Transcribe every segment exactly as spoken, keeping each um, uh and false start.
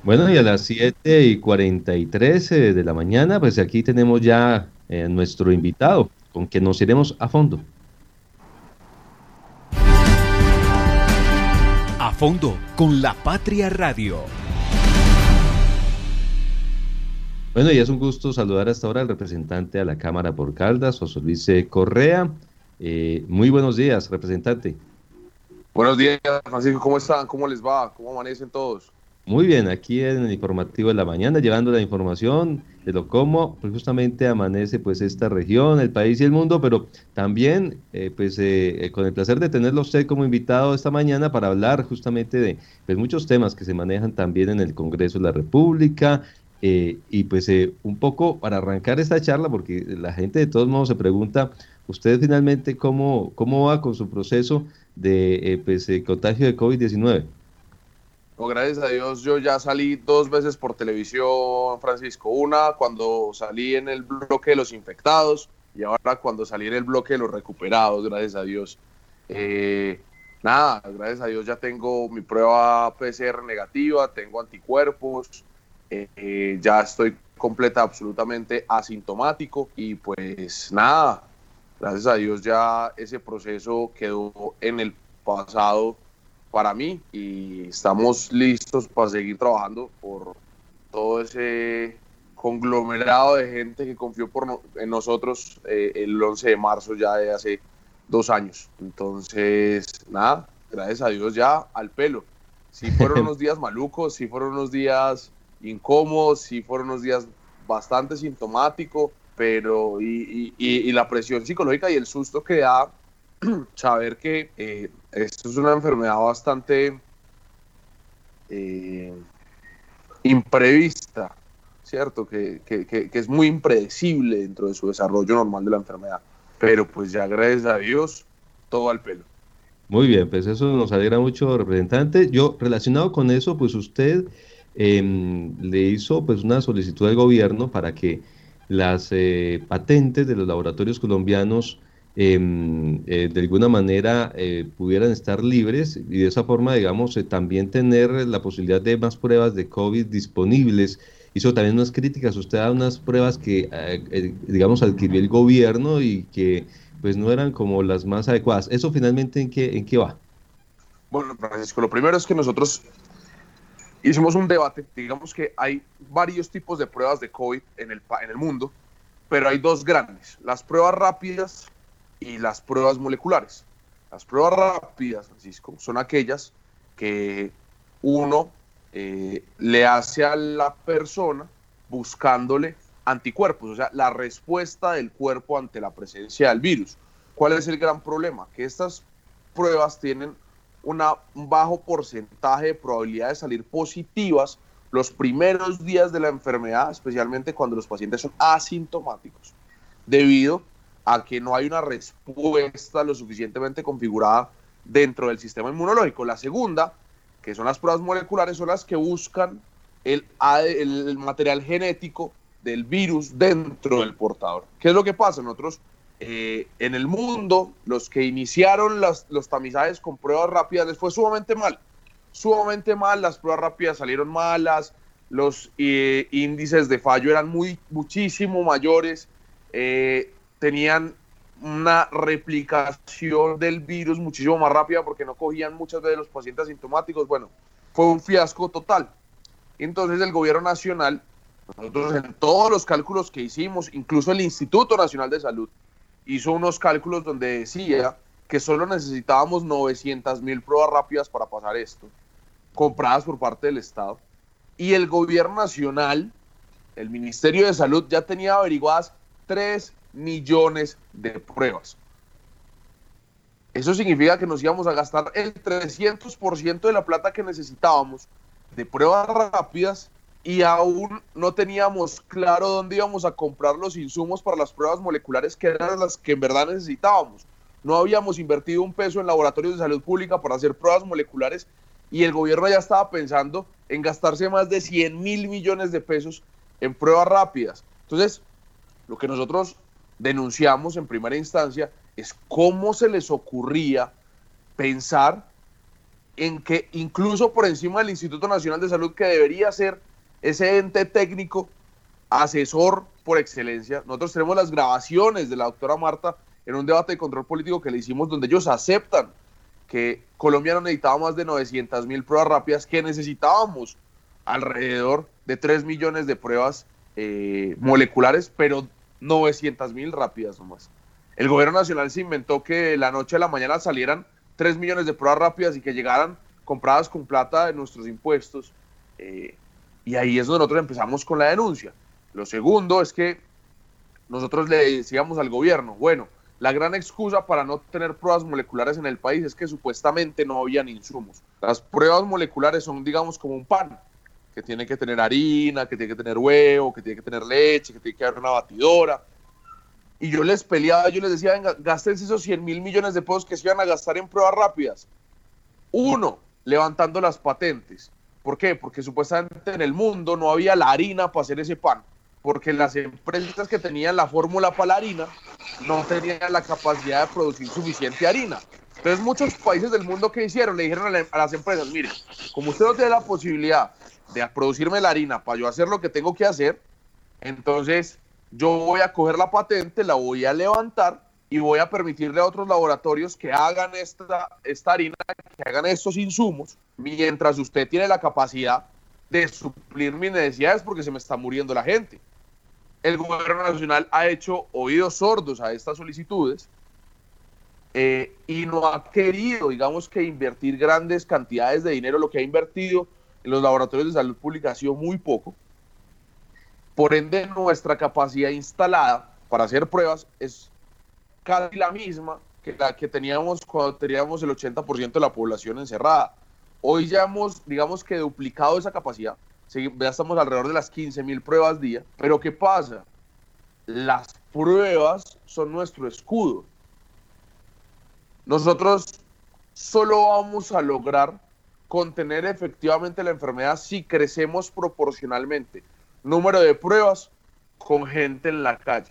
Bueno, y a las siete y cuarenta y tres eh, de la mañana, pues aquí tenemos ya eh, nuestro invitado, con quien nos iremos a fondo. A fondo con La Patria Radio. Bueno, y es un gusto saludar hasta ahora al representante a la Cámara por Caldas, José Luis eh, Correa. Eh, muy buenos días, representante. Buenos días, Francisco, ¿cómo están? ¿Cómo les va? ¿Cómo amanecen todos? Muy bien, aquí en el informativo de la mañana, llevando la información de lo cómo pues justamente amanece pues esta región, el país y el mundo, pero también eh, pues eh, eh, con el placer de tenerlo a usted como invitado esta mañana para hablar justamente de pues, muchos temas que se manejan también en el Congreso de la República. Eh, y pues eh, un poco para arrancar esta charla, porque la gente de todos modos se pregunta, usted finalmente cómo, cómo va con su proceso de eh, pues, eh, contagio de COVID diecinueve. No, gracias a Dios, yo ya salí dos veces por televisión, Francisco. Una cuando salí en el bloque de los infectados y ahora cuando salí en el bloque de los recuperados, gracias a Dios. Eh, nada, gracias a Dios ya tengo mi prueba P C R negativa, tengo anticuerpos, eh, eh, ya estoy completa, absolutamente asintomático y pues nada, gracias a Dios ya ese proceso quedó en el pasado para mí y estamos listos para seguir trabajando por todo ese conglomerado de gente que confió por no, en nosotros eh, el once de marzo ya de hace dos años. Entonces, nada, gracias a Dios ya al pelo. Sí fueron unos días malucos, sí fueron unos días incómodos, sí fueron unos días bastante sintomáticos, pero y, y, y, y la presión psicológica y el susto que da saber que eh, esto es una enfermedad bastante eh, imprevista, ¿cierto? Que, que, que, que es muy impredecible dentro de su desarrollo normal de la enfermedad. Pero pues ya gracias a Dios, todo al pelo. Muy bien, pues eso nos alegra mucho, representante. Yo, relacionado con eso, pues usted eh, le hizo pues una solicitud al gobierno para que las eh, patentes de los laboratorios colombianos eh, eh, de alguna manera eh, pudieran estar libres y de esa forma, digamos, eh, también tener la posibilidad de más pruebas de COVID disponibles. Hizo también unas críticas, usted da unas pruebas que, eh, eh, digamos, adquirió el gobierno y que pues no eran como las más adecuadas. ¿Eso finalmente en qué, en qué va? Bueno, Francisco, lo primero es que nosotros hicimos un debate. Digamos que hay varios tipos de pruebas de COVID en el, en el mundo, pero hay dos grandes, las pruebas rápidas y las pruebas moleculares. Las pruebas rápidas, Francisco, son aquellas que uno eh, le hace a la persona buscándole anticuerpos, o sea, la respuesta del cuerpo ante la presencia del virus. ¿Cuál es el gran problema? Que estas pruebas tienen una, un bajo porcentaje de probabilidad de salir positivas los primeros días de la enfermedad, especialmente cuando los pacientes son asintomáticos, debido a que no hay una respuesta lo suficientemente configurada dentro del sistema inmunológico. La segunda, que son las pruebas moleculares, son las que buscan el, el material genético del virus dentro del portador. ¿Qué es lo que pasa? Nosotros, eh, en el mundo, los que iniciaron las, los tamizajes con pruebas rápidas les fue sumamente mal, sumamente mal, las pruebas rápidas salieron malas, los eh, índices de fallo eran muy, muchísimo mayores, eh, tenían una replicación del virus muchísimo más rápida porque no cogían muchas veces los pacientes asintomáticos. Bueno, fue un fiasco total. Entonces el gobierno nacional, nosotros en todos los cálculos que hicimos, incluso el Instituto Nacional de Salud hizo unos cálculos donde decía que solo necesitábamos novecientas mil pruebas rápidas para pasar esto, compradas por parte del Estado, y el gobierno nacional, el Ministerio de Salud, ya tenía averiguadas tres millones de pruebas. Eso significa que nos íbamos a gastar el trescientos por ciento de la plata que necesitábamos de pruebas rápidas y aún no teníamos claro dónde íbamos a comprar los insumos para las pruebas moleculares, que eran las que en verdad necesitábamos. No habíamos invertido un peso en laboratorios de salud pública para hacer pruebas moleculares y el gobierno ya estaba pensando en gastarse más de cien mil millones de pesos en pruebas rápidas. Entonces, lo que nosotros denunciamos en primera instancia es cómo se les ocurría pensar en que incluso por encima del Instituto Nacional de Salud, que debería ser ese ente técnico asesor por excelencia, nosotros tenemos las grabaciones de la doctora Marta en un debate de control político que le hicimos, donde ellos aceptan que Colombia no necesitaba más de novecientas mil pruebas rápidas, que necesitábamos alrededor de tres millones de pruebas eh, moleculares, pero novecientas mil rápidas nomás. El gobierno nacional se inventó que de la noche a la mañana salieran tres millones de pruebas rápidas y que llegaran compradas con plata de nuestros impuestos. Eh, y ahí es donde nosotros empezamos con la denuncia. Lo segundo es que nosotros le decíamos al gobierno, bueno, la gran excusa para no tener pruebas moleculares en el país es que supuestamente no habían insumos. Las pruebas moleculares son, digamos, como un pan, que tiene que tener harina, que tiene que tener huevo, que tiene que tener leche, que tiene que haber una batidora. Y yo les peleaba, yo les decía, venga, gástense esos cien mil millones de pesos que se iban a gastar en pruebas rápidas. Uno, levantando las patentes. ¿Por qué? Porque supuestamente en el mundo no había la harina para hacer ese pan. Porque las empresas que tenían la fórmula para la harina no tenían la capacidad de producir suficiente harina. Entonces muchos países del mundo, ¿qué hicieron? Le dijeron a, la, a las empresas, miren, como usted no tiene la posibilidad de producirme la harina para yo hacer lo que tengo que hacer, entonces yo voy a coger la patente, la voy a levantar y voy a permitirle a otros laboratorios que hagan esta, esta harina, que hagan estos insumos, mientras usted tiene la capacidad de suplir mis necesidades porque se me está muriendo la gente. El gobierno nacional ha hecho oídos sordos a estas solicitudes eh, y no ha querido, digamos, que invertir grandes cantidades de dinero. Lo que ha invertido en los laboratorios de salud pública ha sido muy poco. Por ende, nuestra capacidad instalada para hacer pruebas es casi la misma que la que teníamos cuando teníamos el ochenta por ciento de la población encerrada. Hoy ya hemos, digamos, que duplicado esa capacidad. Ya estamos alrededor de las quince mil pruebas día. Pero ¿qué pasa? Las pruebas son nuestro escudo. Nosotros solo vamos a lograr contener efectivamente la enfermedad si crecemos proporcionalmente número de pruebas con gente en la calle.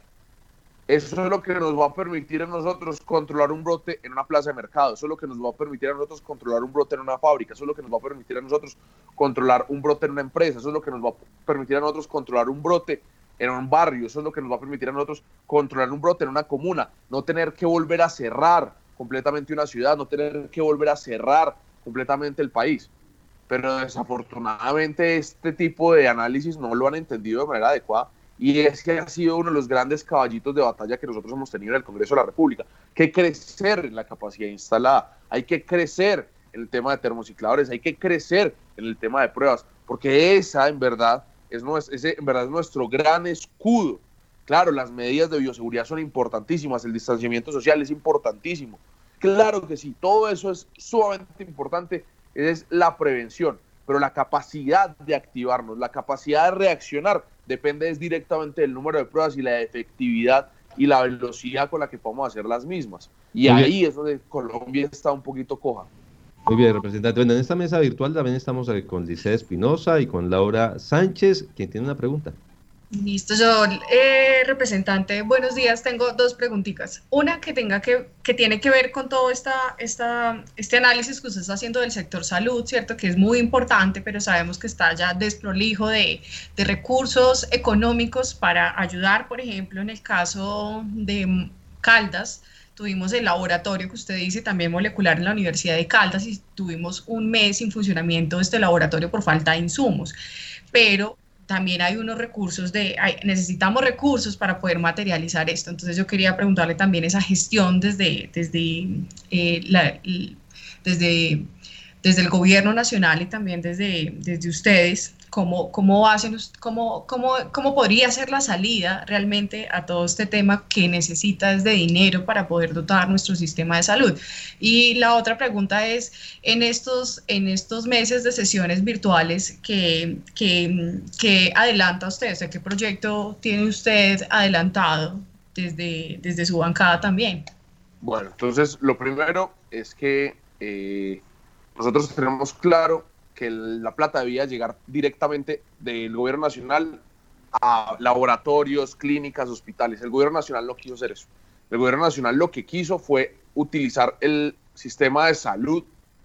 Eso es lo que nos va a permitir a nosotros controlar un brote en una plaza de mercado. Eso es lo que nos va a permitir a nosotros controlar un brote en una fábrica. Eso es lo que nos va a permitir a nosotros controlar un brote en una empresa. Eso es lo que nos va a permitir a nosotros controlar un brote en un barrio. Eso es lo que nos va a permitir a nosotros controlar un brote en una comuna. No tener que volver a cerrar completamente una ciudad, no tener que volver a cerrar completamente el país. Pero desafortunadamente este tipo de análisis no lo han entendido de manera adecuada. Y ese ha sido uno de los grandes caballitos de batalla que nosotros hemos tenido en el Congreso de la República. Hay que crecer en la capacidad instalada, hay que crecer en el tema de termocicladores, hay que crecer en el tema de pruebas, porque esa en verdad es, ese en verdad es nuestro gran escudo. Claro, las medidas de bioseguridad son importantísimas, el distanciamiento social es importantísimo. Claro que sí, todo eso es sumamente importante, es la prevención, pero la capacidad de activarnos, la capacidad de reaccionar, depende es directamente del número de pruebas y la efectividad y la velocidad con la que podemos hacer las mismas. Y Muy ahí bien. Es donde Colombia está un poquito coja. Muy bien, representante. Bueno, en esta mesa virtual también estamos con Licea Espinosa y con Laura Sánchez, quien tiene una pregunta. Listo, yo, eh, representante, buenos días, tengo dos preguntitas. Una que tenga que, que tiene que ver con todo esta, esta, este análisis que usted está haciendo del sector salud, ¿cierto? Que es muy importante, pero sabemos que está ya desprolijo de, de recursos económicos para ayudar, por ejemplo, en el caso de Caldas, tuvimos el laboratorio que usted dice también molecular en la Universidad de Caldas y tuvimos un mes sin funcionamiento de este laboratorio por falta de insumos, pero también hay unos recursos de, hay, necesitamos recursos para poder materializar esto. Entonces yo quería preguntarle también esa gestión desde, desde, eh, la, desde, desde el gobierno nacional y también desde, desde ustedes, cómo, cómo hacen, cómo, cómo, cómo podría ser la salida realmente a todo este tema que necesita desde dinero para poder dotar nuestro sistema de salud. Y la otra pregunta es, en estos, en estos meses de sesiones virtuales, ¿qué, qué, qué adelanta usted? O sea, ¿qué proyecto tiene usted adelantado desde, desde su bancada también? Bueno, entonces lo primero es que eh, nosotros tenemos claro que la plata debía llegar directamente del gobierno nacional a laboratorios, clínicas, hospitales. El gobierno nacional no quiso hacer eso. El gobierno nacional lo que quiso fue utilizar el sistema de salud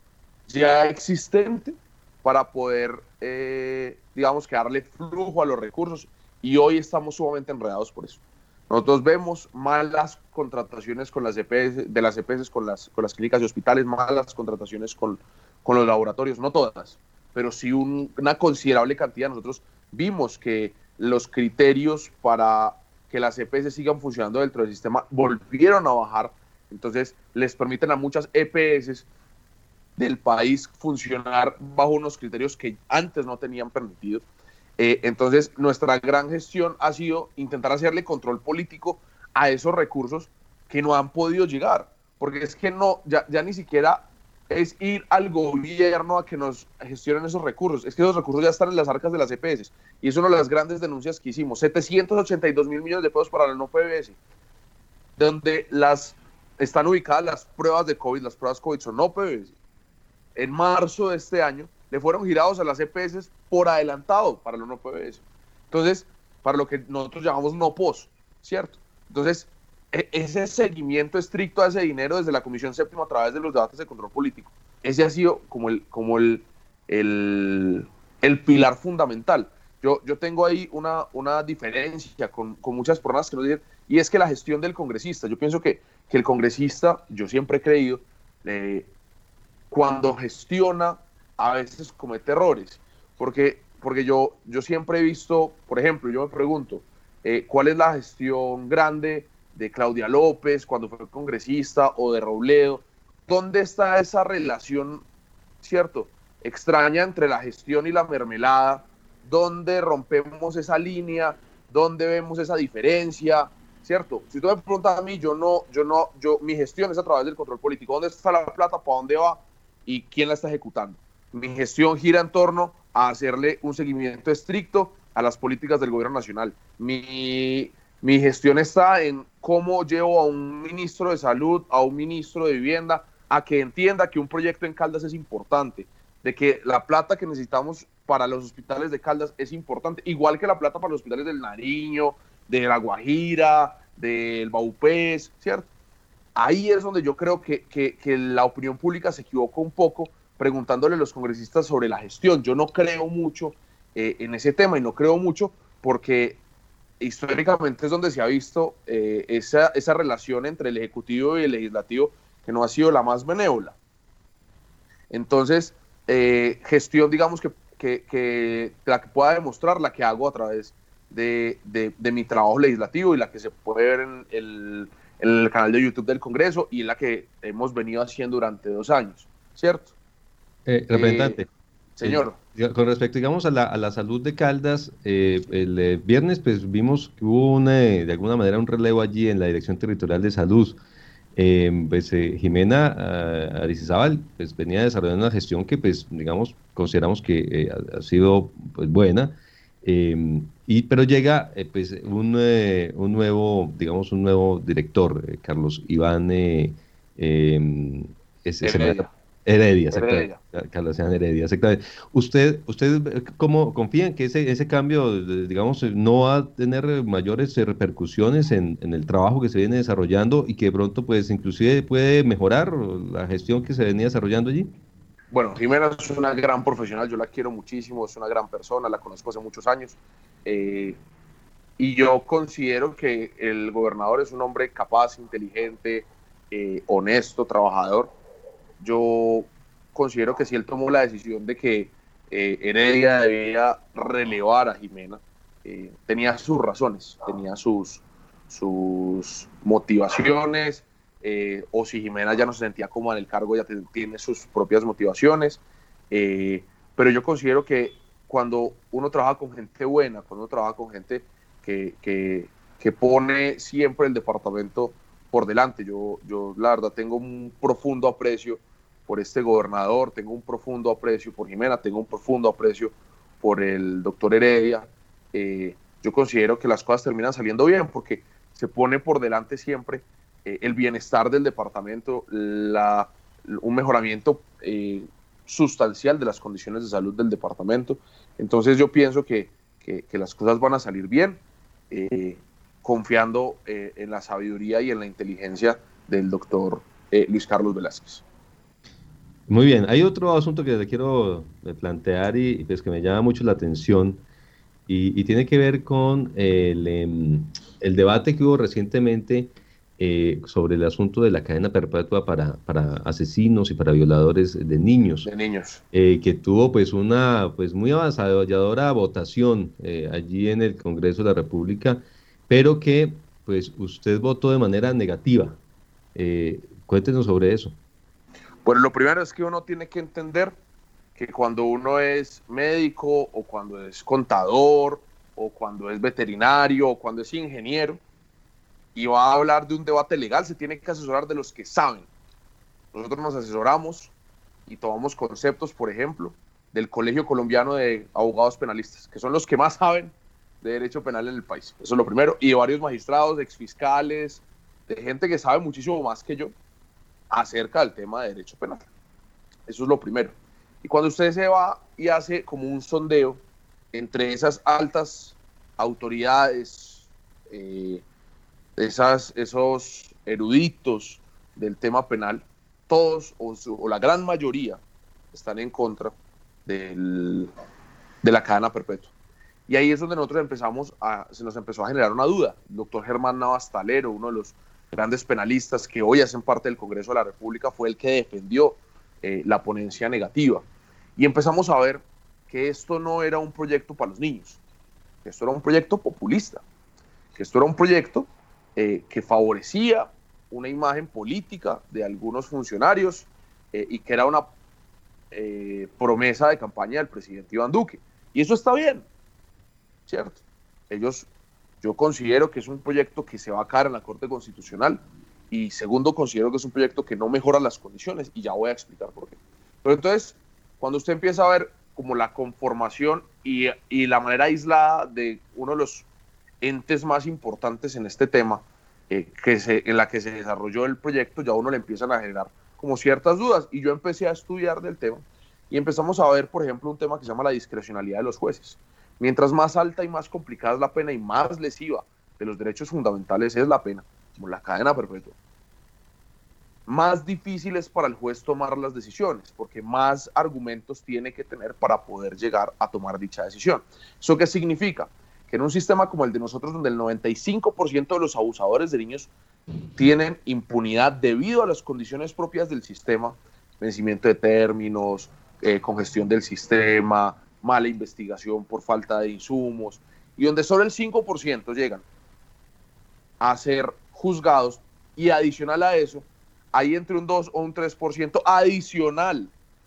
ya existente para poder, eh, digamos, que darle flujo a los recursos, y hoy estamos sumamente enredados por eso. Nosotros vemos malas contrataciones con las E P S, de las E P S con las, con las clínicas y hospitales, malas contrataciones con, con los laboratorios, no todas, pero sí un, una considerable cantidad. Nosotros vimos que los criterios para que las E P S sigan funcionando dentro del sistema volvieron a bajar, entonces les permiten a muchas E P S del país funcionar bajo unos criterios que antes no tenían permitido. Eh, entonces, nuestra gran gestión ha sido intentar hacerle control político a esos recursos que no han podido llegar, porque es que no, ya, ya ni siquiera es ir al gobierno a que nos gestionen esos recursos, es que esos recursos ya están en las arcas de las E P S, y es una de las grandes denuncias que hicimos, setecientos ochenta y dos mil millones de pesos para la no P B S, donde las, están ubicadas las pruebas de COVID, las pruebas COVID son no P B S. En marzo de este año, le fueron girados a las E P S por adelantado para los no P B S. Entonces, para lo que nosotros llamamos no pos, ¿cierto? Entonces, e- ese seguimiento estricto a ese dinero desde la Comisión Séptima a través de los debates de control político, ese ha sido como el, como el, el, el pilar fundamental. Yo, yo tengo ahí una, una diferencia con, con muchas personas que nos dicen, y es que la gestión del congresista, yo pienso que, que el congresista, yo siempre he creído, eh, cuando gestiona, a veces comete errores, porque, porque yo, yo siempre he visto, por ejemplo, yo me pregunto, eh, ¿cuál es la gestión grande de Claudia López cuando fue congresista, o de Robledo? ¿Dónde está esa relación, cierto, extraña entre la gestión y la mermelada? ¿Dónde rompemos esa línea? ¿Dónde vemos esa diferencia? ¿Cierto? Si tú me preguntas a mí, yo no, yo no, yo, mi gestión es a través del control político. ¿Dónde está la plata? ¿Para dónde va? ¿Y quién la está ejecutando? Mi gestión gira en torno a hacerle un seguimiento estricto a las políticas del gobierno nacional. Mi, mi gestión está en cómo llevo a un ministro de salud, a un ministro de vivienda, a que entienda que un proyecto en Caldas es importante, de que la plata que necesitamos para los hospitales de Caldas es importante, igual que la plata para los hospitales del Nariño, de La Guajira, del Baupés, ¿cierto? Ahí es donde yo creo que, que, que la opinión pública se equivocó un poco preguntándole a los congresistas sobre la gestión. Yo no creo mucho eh, en ese tema, y no creo mucho porque históricamente es donde se ha visto eh, esa, esa relación entre el Ejecutivo y el Legislativo, que no ha sido la más benévola. Entonces, eh, gestión, digamos, que, que, que la que pueda demostrar, la que hago a través de, de, de mi trabajo legislativo, y la que se puede ver en el, en el canal de YouTube del Congreso, y la que hemos venido haciendo durante dos años, ¿cierto? Eh, representante, Eh, señor. Eh, con respecto, digamos, a la, a la salud de Caldas, eh, el eh, viernes pues vimos que hubo una, eh, de alguna manera un relevo allí en la Dirección Territorial de Salud. Eh, pues eh, Jimena uh, Aristizábal pues venía desarrollando una gestión que pues digamos consideramos que eh, ha, ha sido pues buena, eh, y pero llega eh, pues un, eh, un nuevo digamos un nuevo director, eh, Carlos Iván eh, eh, es, Heredia. Heredia, exactamente. Heredia. Carlos Iván Heredia, exactamente. ¿Usted, usted cómo confía en que ese, ese cambio, digamos, no va a tener mayores repercusiones en, en el trabajo que se viene desarrollando, y que de pronto, pues, inclusive puede mejorar la gestión que se venía desarrollando allí? Bueno, Jimena es una gran profesional, yo la quiero muchísimo, es una gran persona, la conozco hace muchos años, eh, y yo considero que el gobernador es un hombre capaz, inteligente, eh, honesto, trabajador. Yo considero que si él tomó la decisión de que eh, Heredia debía relevar a Jimena, eh, tenía sus razones, tenía sus, sus motivaciones, eh, o si Jimena ya no se sentía cómoda en el cargo, ya te, tiene sus propias motivaciones, eh, pero yo considero que cuando uno trabaja con gente buena, cuando uno trabaja con gente que, que, que pone siempre el departamento por delante, yo, yo la verdad tengo un profundo aprecio por este gobernador, tengo un profundo aprecio por Jimena, tengo un profundo aprecio por el doctor Heredia. Eh, yo considero que las cosas terminan saliendo bien porque se pone por delante siempre eh, el bienestar del departamento, la, un mejoramiento eh, sustancial de las condiciones de salud del departamento. Entonces yo pienso que, que, que las cosas van a salir bien, eh, confiando eh, en la sabiduría y en la inteligencia del doctor eh, Luis Carlos Velázquez. Muy bien, hay otro asunto que le quiero plantear y, y pues que me llama mucho la atención y, y tiene que ver con el, em, el debate que hubo recientemente eh, sobre el asunto de la cadena perpetua para, para asesinos y para violadores de niños, De niños. eh, que tuvo pues una pues muy avasalladora votación eh, allí en el Congreso de la República, pero que pues usted votó de manera negativa. Eh, cuéntenos sobre eso. Bueno, lo primero es que uno tiene que entender que cuando uno es médico o cuando es contador o cuando es veterinario o cuando es ingeniero y va a hablar de un debate legal, se tiene que asesorar de los que saben. Nosotros nos asesoramos y tomamos conceptos, por ejemplo, del Colegio Colombiano de Abogados Penalistas, que son los que más saben de derecho penal en el país. Eso es lo primero. Y de varios magistrados, de exfiscales, de gente que sabe muchísimo más que yo acerca del tema de derecho penal. Eso es lo primero. Y cuando usted se va y hace como un sondeo entre esas altas autoridades, eh, esas, esos eruditos del tema penal, todos o, o la gran mayoría están en contra del, de la cadena perpetua. Y ahí es donde nosotros empezamos a, se nos empezó a generar una duda. El doctor Germán Navas Talero, uno de los grandes penalistas que hoy hacen parte del Congreso de la República, fue el que defendió eh, la ponencia negativa. Y empezamos a ver que esto no era un proyecto para los niños, que esto era un proyecto populista, que esto era un proyecto eh, que favorecía una imagen política de algunos funcionarios eh, y que era una eh, promesa de campaña del presidente Iván Duque. Y eso está bien, ¿cierto? Ellos... Yo considero que es un proyecto que se va a caer en la Corte Constitucional y segundo, considero que es un proyecto que no mejora las condiciones y ya voy a explicar por qué. Pero entonces, cuando usted empieza a ver como la conformación y, y la manera aislada de uno de los entes más importantes en este tema, eh, que se, en la que se desarrolló el proyecto, ya uno le empiezan a generar como ciertas dudas y yo empecé a estudiar del tema y empezamos a ver, por ejemplo, un tema que se llama la discrecionalidad de los jueces. Mientras más alta y más complicada es la pena y más lesiva de los derechos fundamentales es la pena, como la cadena perpetua, más difícil es para el juez tomar las decisiones, porque más argumentos tiene que tener para poder llegar a tomar dicha decisión. ¿Eso qué significa? Que en un sistema como el de nosotros, donde el noventa y cinco por ciento de los abusadores de niños tienen impunidad debido a las condiciones propias del sistema, vencimiento de términos, eh, congestión del sistema, mala investigación por falta de insumos, y donde solo el cinco por ciento llegan a ser juzgados, y adicional a eso, hay entre un dos o un tres por ciento adicional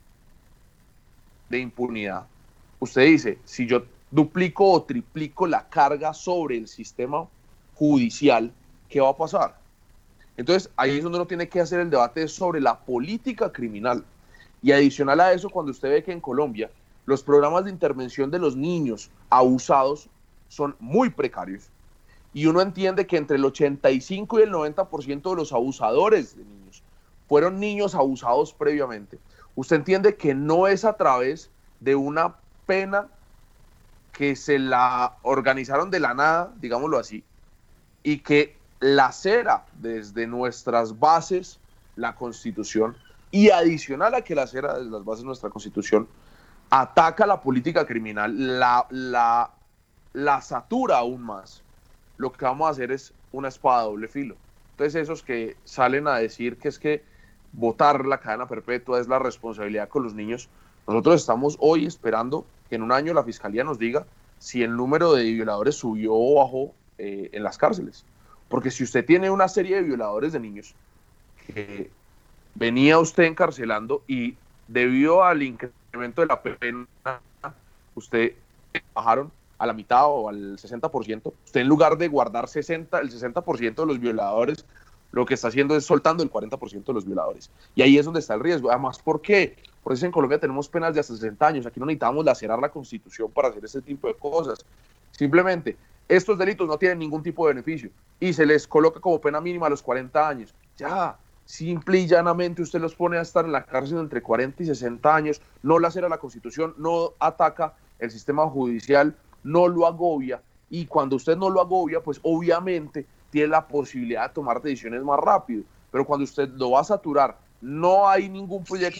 de impunidad. Usted dice, si yo duplico o triplico la carga sobre el sistema judicial, ¿qué va a pasar? Entonces, ahí es donde uno tiene que hacer el debate sobre la política criminal. Y adicional a eso, cuando usted ve que en Colombia los programas de intervención de los niños abusados son muy precarios y uno entiende que entre el ochenta y cinco y el noventa por ciento de los abusadores de niños fueron niños abusados previamente, usted entiende que no es a través de una pena que se la organizaron de la nada, digámoslo así, y que lacera desde nuestras bases la Constitución, y adicional a que lacera desde las bases de nuestra Constitución, ataca la política criminal, la, la, la satura aún más. Lo que vamos a hacer es una espada de doble filo. Entonces esos que salen a decir que es que votar la cadena perpetua es la responsabilidad con los niños, nosotros estamos hoy esperando que en un año la Fiscalía nos diga si el número de violadores subió o bajó eh, en las cárceles. Porque si usted tiene una serie de violadores de niños que venía usted encarcelando y debido al incremento de la pena, usted bajaron a la mitad o al sesenta por ciento, usted en lugar de guardar sesenta, el sesenta por ciento de los violadores, lo que está haciendo es soltando el cuarenta por ciento de los violadores. Y ahí es donde está el riesgo. Además, ¿por qué? Por eso en Colombia tenemos penas de hasta sesenta años. Aquí no necesitamos lacerar la Constitución para hacer ese tipo de cosas. Simplemente, estos delitos no tienen ningún tipo de beneficio y se les coloca como pena mínima a los cuarenta años. Ya, simple y llanamente usted los pone a estar en la cárcel entre cuarenta y sesenta años, no lacera la Constitución, no ataca el sistema judicial, no lo agobia, y cuando usted no lo agobia, pues obviamente tiene la posibilidad de tomar decisiones más rápido, pero cuando usted lo va a saturar, no hay ningún proyecto,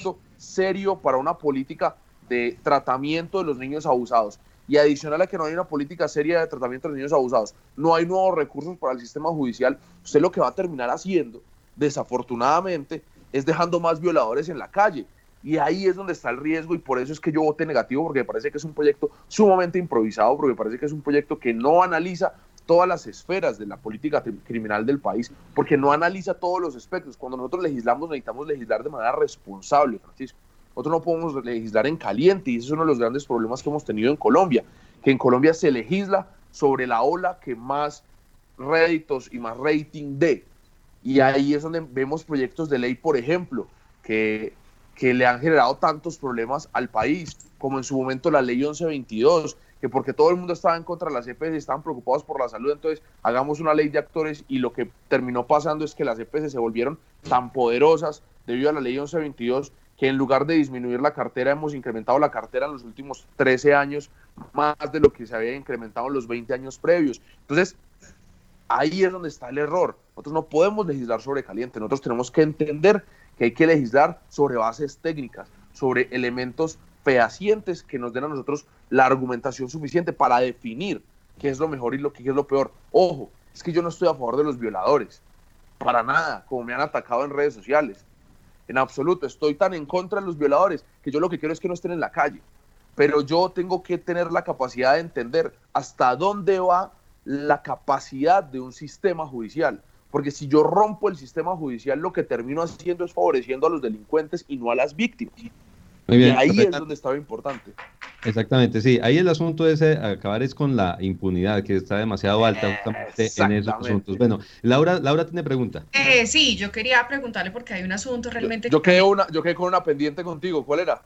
serio para una política de tratamiento de los niños abusados. Y adicional a que no hay una política seria de tratamiento de los niños abusados, no hay nuevos recursos para el sistema judicial, usted lo que va a terminar haciendo, desafortunadamente, es dejando más violadores en la calle. Y ahí es donde está el riesgo, y por eso es que yo voté negativo, porque me parece que es un proyecto sumamente improvisado, porque me parece que es un proyecto que no analiza todas las esferas de la política criminal del país, porque no analiza todos los aspectos. Cuando nosotros legislamos, necesitamos legislar de manera responsable, Francisco. Nosotros no podemos legislar en caliente, y ese es uno de los grandes problemas que hemos tenido en Colombia, que en Colombia se legisla sobre la ola que más réditos y más rating dé. Y ahí es donde vemos proyectos de ley, por ejemplo, que, que le han generado tantos problemas al país, como en su momento la ley once veintidós, que porque todo el mundo estaba en contra de las E P S, estaban preocupados por la salud, entonces hagamos una ley de actores, y lo que terminó pasando es que las E P S se volvieron tan poderosas debido a la ley once veintidós, que en lugar de disminuir la cartera, hemos incrementado la cartera en los últimos trece años, más de lo que se había incrementado en los veinte años previos. Entonces, ahí es donde está el error. Nosotros no podemos legislar sobre caliente, nosotros tenemos que entender que hay que legislar sobre bases técnicas, sobre elementos fehacientes que nos den a nosotros la argumentación suficiente para definir qué es lo mejor y lo que es lo peor. Ojo, es que yo no estoy a favor de los violadores, para nada, como me han atacado en redes sociales. En absoluto, estoy tan en contra de los violadores que yo lo que quiero es que no estén en la calle. Pero yo tengo que tener la capacidad de entender hasta dónde va la capacidad de un sistema judicial. Porque si yo rompo el sistema judicial, lo que termino haciendo es favoreciendo a los delincuentes y no a las víctimas. Muy bien, y ahí perfecto. es donde está lo importante. Exactamente, sí. Ahí el asunto es eh, acabar es con la impunidad, que está demasiado alta justamente en esos asuntos. Bueno, Laura, Laura tiene pregunta. Eh, sí, yo quería preguntarle porque hay un asunto realmente... Yo, yo, quedé una, yo quedé con una pendiente contigo, ¿cuál era?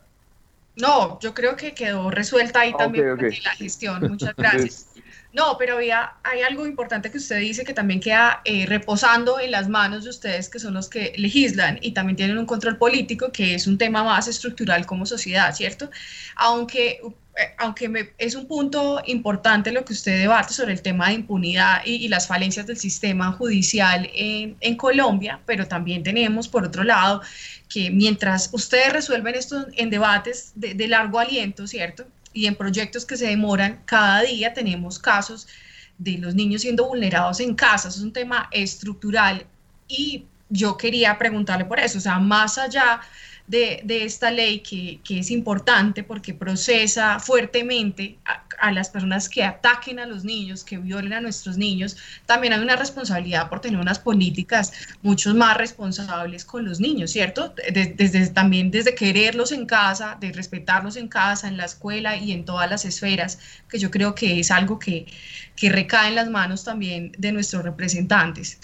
No, yo creo que quedó resuelta ahí ah, también okay, okay. la gestión, muchas gracias. No, pero había, hay algo importante que usted dice que también queda eh, reposando en las manos de ustedes, que son los que legislan y también tienen un control político, que es un tema más estructural como sociedad, ¿cierto? Aunque, eh, aunque me, es un punto importante lo que usted debate sobre el tema de impunidad y, y las falencias del sistema judicial en, en Colombia, pero también tenemos, por otro lado, que mientras ustedes resuelven esto en debates de, de largo aliento, ¿cierto?, y en proyectos que se demoran, cada día tenemos casos de los niños siendo vulnerados en casa. Eso es un tema estructural y yo quería preguntarle por eso, o sea, más allá de, de esta ley que, que es importante porque procesa fuertemente a, a las personas que ataquen a los niños, que violen a nuestros niños, también hay una responsabilidad por tener unas políticas mucho más responsables con los niños, ¿cierto? Desde, desde, también desde quererlos en casa, de respetarlos en casa, en la escuela y en todas las esferas, que yo creo que es algo que, que recae en las manos también de nuestros representantes.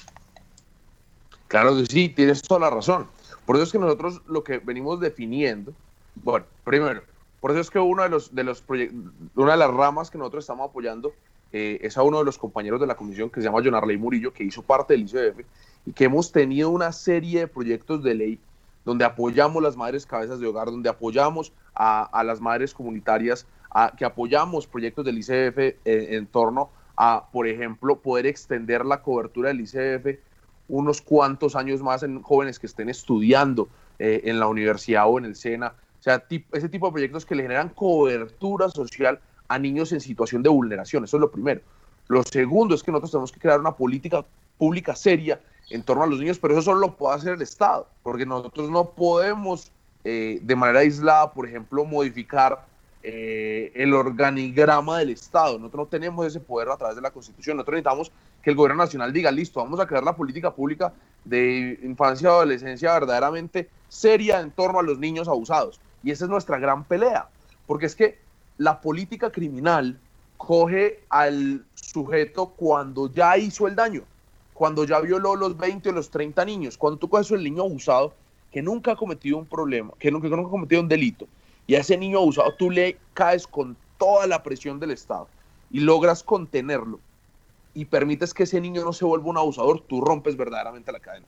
Claro que sí, tienes toda la razón. Por eso es que nosotros lo que venimos definiendo, bueno, primero, por eso es que uno de los, de los proyectos, una de las ramas que nosotros estamos apoyando eh, es a uno de los compañeros de la comisión que se llama John Arley Murillo, que hizo parte del I C F, y que hemos tenido una serie de proyectos de ley donde apoyamos las madres cabezas de hogar, donde apoyamos a, a las madres comunitarias, a, que apoyamos proyectos del I C F eh, en torno a, por ejemplo, poder extender la cobertura del I C F unos cuantos años más en jóvenes que estén estudiando eh, en la universidad o en el SENA, o sea, tipo, ese tipo de proyectos que le generan cobertura social a niños en situación de vulneración. Eso es lo primero. Lo segundo es que nosotros tenemos que crear una política pública seria en torno a los niños, pero eso solo lo puede hacer el Estado, porque nosotros no podemos eh, de manera aislada, por ejemplo, modificar Eh, el organigrama del Estado. Nosotros no tenemos ese poder a través de la Constitución. Nosotros necesitamos que el gobierno nacional diga, listo, vamos a crear la política pública de infancia y adolescencia verdaderamente seria en torno a los niños abusados. Y esa es nuestra gran pelea, porque es que la política criminal coge al sujeto cuando ya hizo el daño, cuando ya violó los veinte o los treinta niños. Cuando tú coges al niño abusado que nunca ha cometido un problema, que nunca, que nunca ha cometido un delito, y a ese niño abusado tú le caes con toda la presión del Estado y logras contenerlo y permites que ese niño no se vuelva un abusador, tú rompes verdaderamente la cadena.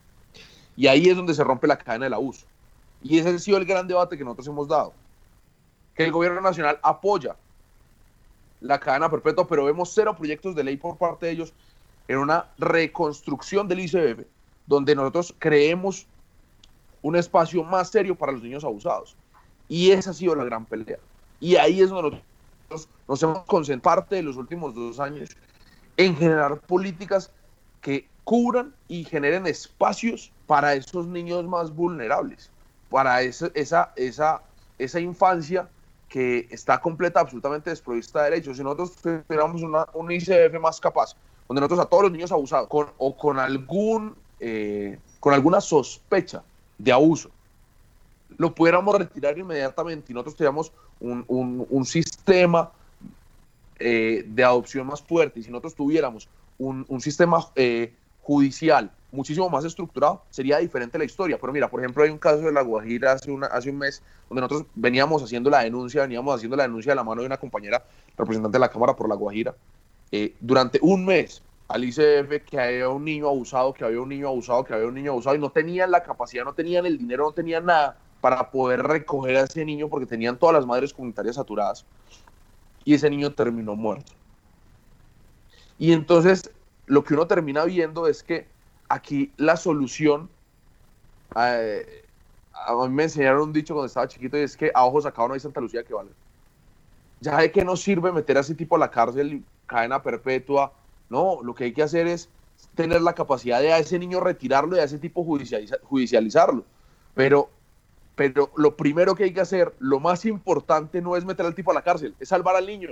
Y ahí es donde se rompe la cadena del abuso. Y ese ha sido el gran debate que nosotros hemos dado. Que el gobierno nacional apoya la cadena perpetua, pero vemos cero proyectos de ley por parte de ellos en una reconstrucción del I C F, donde nosotros creemos un espacio más serio para los niños abusados. Y esa ha sido la gran pelea. Y ahí es donde nosotros nos hemos concentrado parte de los últimos dos años en generar políticas que cubran y generen espacios para esos niños más vulnerables, para esa, esa, esa, esa infancia que está completa, absolutamente desprovista de derechos. Si nosotros tuviéramos una, un I C F más capaz, donde nosotros a todos los niños abusados con, o con, algún, eh, con alguna sospecha de abuso, lo pudiéramos retirar inmediatamente y nosotros tuviéramos un, un, un sistema eh, de adopción más fuerte, y si nosotros tuviéramos un, un sistema eh, judicial muchísimo más estructurado, sería diferente la historia. Pero mira, por ejemplo, hay un caso de La Guajira hace, una, hace un mes, donde nosotros veníamos haciendo la denuncia, veníamos haciendo la denuncia de la mano de una compañera representante de la Cámara por La Guajira, eh, durante un mes al I C F, que había un niño abusado, que había un niño abusado, que había un niño abusado, y no tenían la capacidad, no tenían el dinero, no tenían nada para poder recoger a ese niño, porque tenían todas las madres comunitarias saturadas, y ese niño terminó muerto. Y entonces lo que uno termina viendo es que aquí la solución, eh, a mí me enseñaron un dicho cuando estaba chiquito, y es que a ojos sacados no hay Santa Lucía que valga. Ya de qué nos sirve meter a ese tipo a la cárcel, cadena perpetua. No, lo que hay que hacer es tener la capacidad de a ese niño retirarlo y a ese tipo judicializa, judicializarlo. Pero, pero lo primero que hay que hacer, lo más importante, no es meter al tipo a la cárcel, es salvar al niño.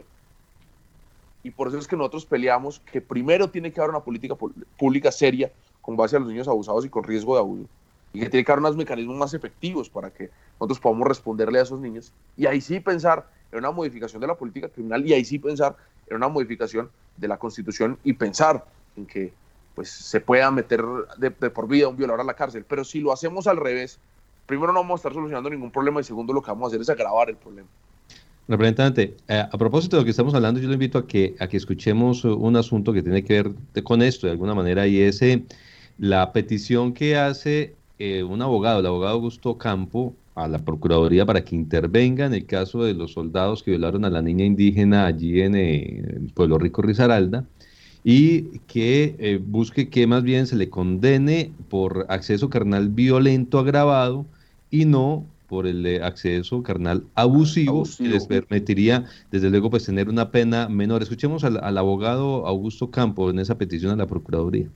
Y por eso es que nosotros peleamos que primero tiene que haber una política pública seria con base a los niños abusados y con riesgo de abuso, y que tiene que haber unos mecanismos más efectivos para que nosotros podamos responderle a esos niños, y ahí sí pensar en una modificación de la política criminal, y ahí sí pensar en una modificación de la Constitución, y pensar en que pues, se pueda meter de, de por vida a un violador a la cárcel. Pero si lo hacemos al revés, primero no vamos a estar solucionando ningún problema, y segundo lo que vamos a hacer es agravar el problema. Representante, eh, a propósito de lo que estamos hablando, yo le invito a que, a que escuchemos un asunto que tiene que ver de, con esto de alguna manera, y es eh, la petición que hace eh, un abogado, el abogado Augusto Campo, a la Procuraduría para que intervenga en el caso de los soldados que violaron a la niña indígena allí en eh, el Pueblo Rico Risaralda, y que eh, busque que más bien se le condene por acceso carnal violento agravado y no por el eh, acceso carnal abusivo, abusivo, que les permitiría, desde luego, pues tener una pena menor. Escuchemos al, al abogado Augusto Campo en esa petición a la Procuraduría.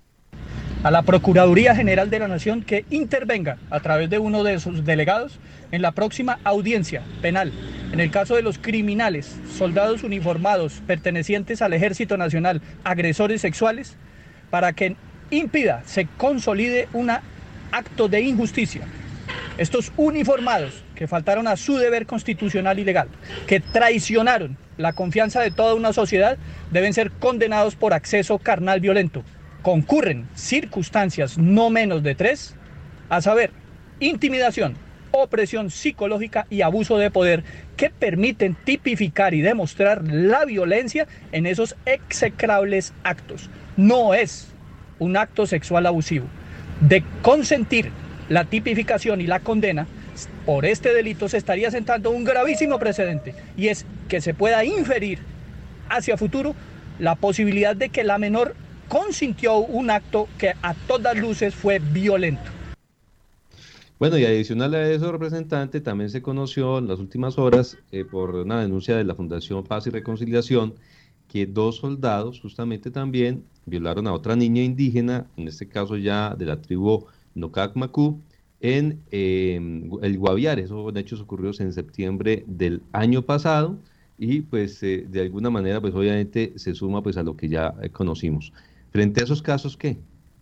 A la Procuraduría General de la Nación que intervenga a través de uno de sus delegados en la próxima audiencia penal, en el caso de los criminales, soldados uniformados pertenecientes al Ejército Nacional, agresores sexuales, para que impida, se consolide un acto de injusticia. Estos uniformados que faltaron a su deber constitucional y legal, que traicionaron la confianza de toda una sociedad, deben ser condenados por acceso carnal violento. Concurren circunstancias no menos de tres, a saber, intimidación, opresión psicológica y abuso de poder, que permiten tipificar y demostrar la violencia en esos execrables actos. No es un acto sexual abusivo. De consentir la tipificación y la condena por este delito se estaría sentando un gravísimo precedente, y es que se pueda inferir hacia futuro la posibilidad de que la menor consintió un acto que a todas luces fue violento. Bueno, y adicional a eso, representante, también se conoció en las últimas horas, eh, por una denuncia de la Fundación Paz y Reconciliación, que dos soldados justamente también violaron a otra niña indígena, en este caso ya de la tribu Nocac-Macú, en eh, el Guaviare. Esos hechos ocurridos en septiembre del año pasado, y pues eh, de alguna manera pues obviamente se suma pues a lo que ya eh, conocimos. Frente a esos casos, ¿qué?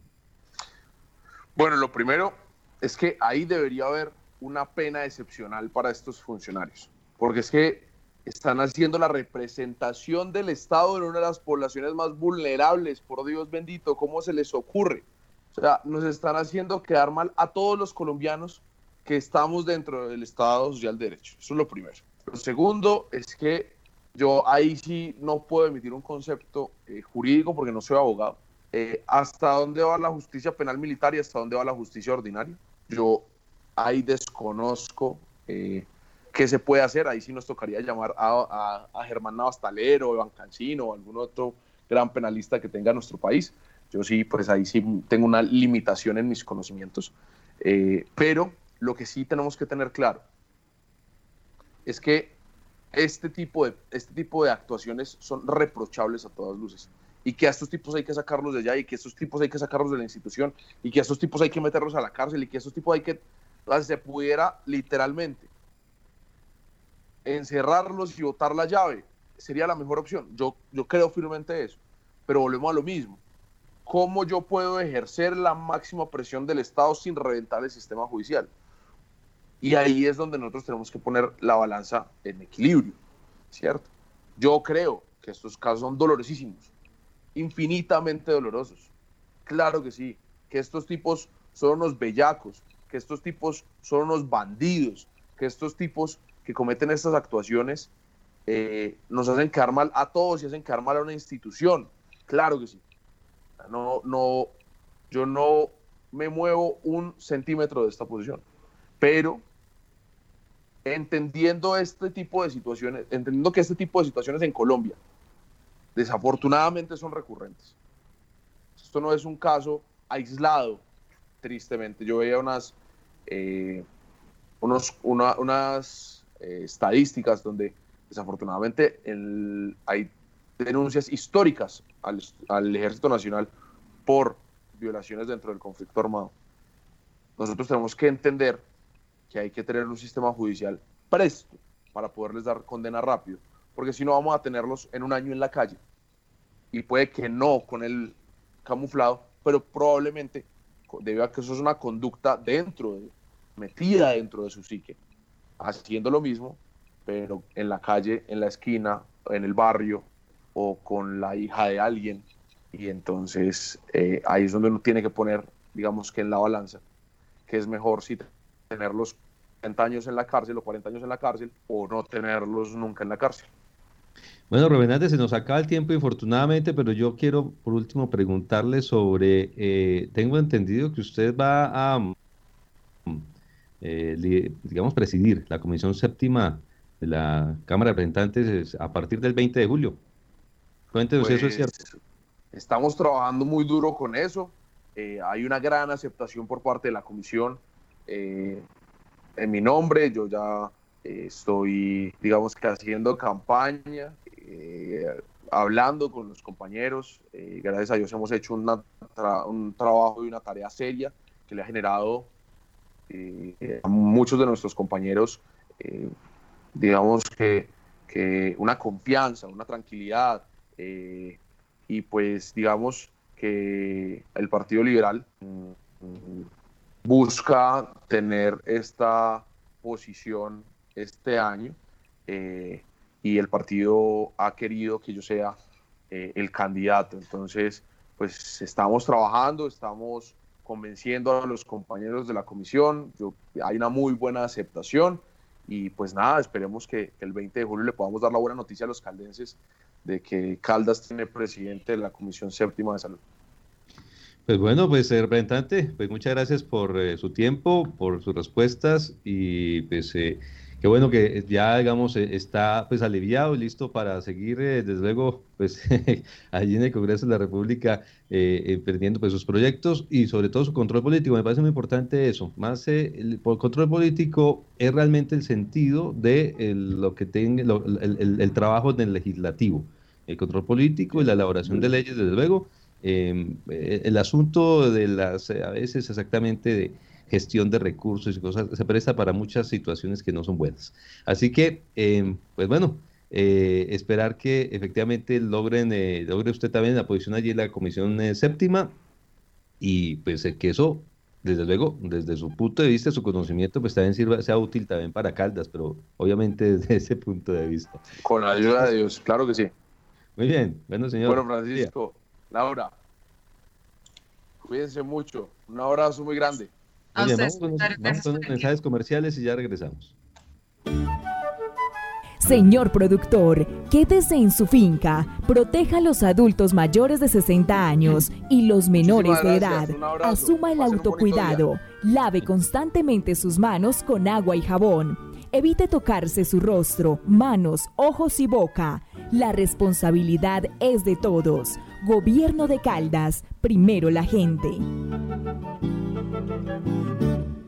Bueno, lo primero es que ahí debería haber una pena excepcional para estos funcionarios, porque es que están haciendo la representación del Estado en una de las poblaciones más vulnerables, por Dios bendito, ¿cómo se les ocurre? O sea, nos están haciendo quedar mal a todos los colombianos que estamos dentro del Estado Social de Derecho. Eso es lo primero. Lo segundo es que yo ahí sí no puedo emitir un concepto eh, jurídico porque no soy abogado. Eh, ¿Hasta dónde va la justicia penal militar y hasta dónde va la justicia ordinaria? Yo ahí desconozco eh, qué se puede hacer. Ahí sí nos tocaría llamar a, a, a Germán Navastalero, o Iván Cancino, o algún otro gran penalista que tenga nuestro país. Yo sí, pues ahí sí tengo una limitación en mis conocimientos. Eh, pero lo que sí tenemos que tener claro es que este tipo, de, este tipo de actuaciones son reprochables a todas luces, y que a estos tipos hay que sacarlos de allá, y que a estos tipos hay que sacarlos de la institución, y que a estos tipos hay que meterlos a la cárcel, y que a estos tipos hay que, se pudiera literalmente encerrarlos y botar la llave, sería la mejor opción. Yo, yo creo firmemente eso, pero volvemos a lo mismo. ¿Cómo yo puedo ejercer la máxima presión del Estado sin reventar el sistema judicial? Y ahí es donde nosotros tenemos que poner la balanza en equilibrio, ¿cierto? Yo creo que estos casos son dolorosísimos, infinitamente dolorosos. Claro que sí, que estos tipos son unos bellacos, que estos tipos son unos bandidos, que estos tipos que cometen estas actuaciones eh, nos hacen quedar mal a todos y hacen quedar mal a una institución. Claro que sí. No, no, yo no me muevo un centímetro de esta posición, pero entendiendo este tipo de situaciones, entendiendo que este tipo de situaciones en Colombia desafortunadamente son recurrentes. Esto no es un caso aislado, tristemente. Yo veía unas, eh, unos, una, unas eh, estadísticas donde desafortunadamente el, hay denuncias históricas al, al Ejército Nacional por violaciones dentro del conflicto armado. Nosotros tenemos que entender que hay que tener un sistema judicial presto para poderles dar condena rápido, porque si no vamos a tenerlos en un año en la calle, y puede que no con el camuflado, pero probablemente debido a que eso es una conducta dentro de, metida dentro de su psique, haciendo lo mismo, pero en la calle, en la esquina, en el barrio, o con la hija de alguien, y entonces eh, ahí es donde uno tiene que poner, digamos que en la balanza, que es mejor si tenerlos treinta años en la cárcel o cuarenta años en la cárcel, o no tenerlos nunca en la cárcel. Bueno, Rubén Hernández, se nos acaba el tiempo infortunadamente, pero yo quiero por último preguntarle sobre, eh, tengo entendido que usted va a, eh, li, digamos, presidir la Comisión Séptima de la Cámara de Representantes a partir del veinte de julio. Cuéntenos pues, si eso es cierto. Estamos trabajando muy duro con eso. Eh, hay una gran aceptación por parte de la comisión. Eh, en mi nombre, yo ya eh, estoy, digamos que haciendo campaña, eh, hablando con los compañeros. Eh, gracias a Dios hemos hecho una tra un trabajo y una tarea seria que le ha generado eh, a muchos de nuestros compañeros, eh, digamos que, que una confianza, una tranquilidad. Eh, y pues digamos que el Partido Liberal mm, busca tener esta posición este año, eh, y el partido ha querido que yo sea eh, el candidato. Entonces pues estamos trabajando, estamos convenciendo a los compañeros de la comisión. Yo, hay una muy buena aceptación, y pues nada, esperemos que, que el veinte de julio le podamos dar la buena noticia a los caldenses de que Caldas tiene presidente de la Comisión Séptima de Salud. Pues bueno, pues representante, pues muchas gracias por eh, su tiempo, por sus respuestas, y pues eh, qué bueno que ya, digamos, eh, está pues aliviado y listo para seguir, eh, desde luego, pues allí en el Congreso de la República, eh, emprendiendo pues sus proyectos y sobre todo su control político. Me parece muy importante eso. Más eh, el, el control político es realmente el sentido de el, lo que tenga lo, el, el, el trabajo del legislativo, el control político y la elaboración de leyes, desde luego. Eh, el asunto de las, a veces exactamente de gestión de recursos y cosas, se presta para muchas situaciones que no son buenas. Así que, eh, pues bueno, eh, esperar que efectivamente logren, eh, logre usted también la posición allí en la Comisión eh, Séptima, y pues eh, que eso, desde luego, desde su punto de vista, su conocimiento, pues también sirva, sea útil también para Caldas, pero obviamente desde ese punto de vista. Con la ayuda de Dios, claro que sí. Muy bien, bueno señor. Bueno, Francisco, Laura, cuídense mucho, un abrazo muy grande. Muy bien, vamos con, vamos con los mensajes comerciales y ya regresamos. Señor productor, quédese en su finca, proteja a los adultos mayores de sesenta años y los menores de edad, asuma el autocuidado, lave constantemente sus manos con agua y jabón, evite tocarse su rostro, manos, ojos y boca. La responsabilidad es de todos. Gobierno de Caldas, primero la gente.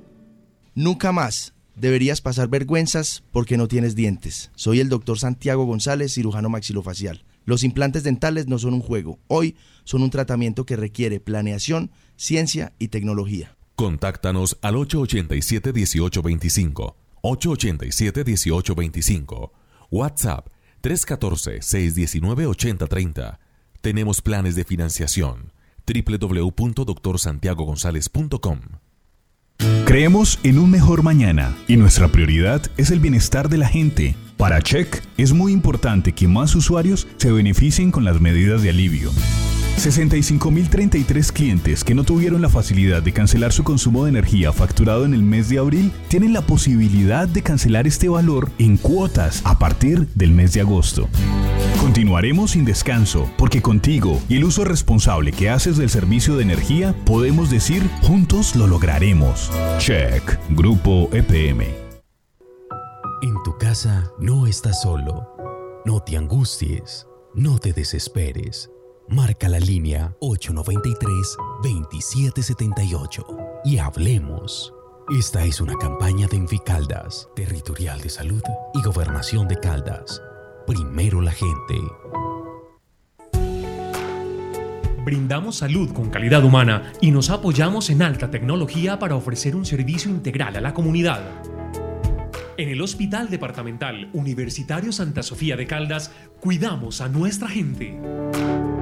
Nunca más deberías pasar vergüenzas porque no tienes dientes. Soy el doctor Santiago González, cirujano maxilofacial. Los implantes dentales no son un juego. Hoy son un tratamiento que requiere planeación, ciencia y tecnología. Contáctanos al ocho ocho siete, uno ocho dos cinco, ocho ocho siete, uno ocho dos cinco, WhatsApp tres uno cuatro, seis uno nueve, ocho cero tres cero. Tenemos planes de financiación. doble u doble u doble u punto doctor santiago gonzález punto com. Creemos en un mejor mañana y nuestra prioridad es el bienestar de la gente. Para Check es muy importante que más usuarios se beneficien con las medidas de alivio. sesenta y cinco mil treinta y tres clientes que no tuvieron la facilidad de cancelar su consumo de energía facturado en el mes de abril tienen la posibilidad de cancelar este valor en cuotas a partir del mes de agosto. Continuaremos sin descanso porque contigo y el uso responsable que haces del servicio de energía podemos decir juntos lo lograremos. Check, Grupo E P M. En tu casa no estás solo. No te angusties, no te desesperes. Marca la línea ocho nueve tres, dos siete siete ocho y hablemos. Esta es una campaña de Envicaldas, Territorial de Salud y Gobernación de Caldas. Primero la gente. Brindamos salud con calidad humana y nos apoyamos en alta tecnología para ofrecer un servicio integral a la comunidad. En el Hospital Departamental Universitario Santa Sofía de Caldas, cuidamos a nuestra gente.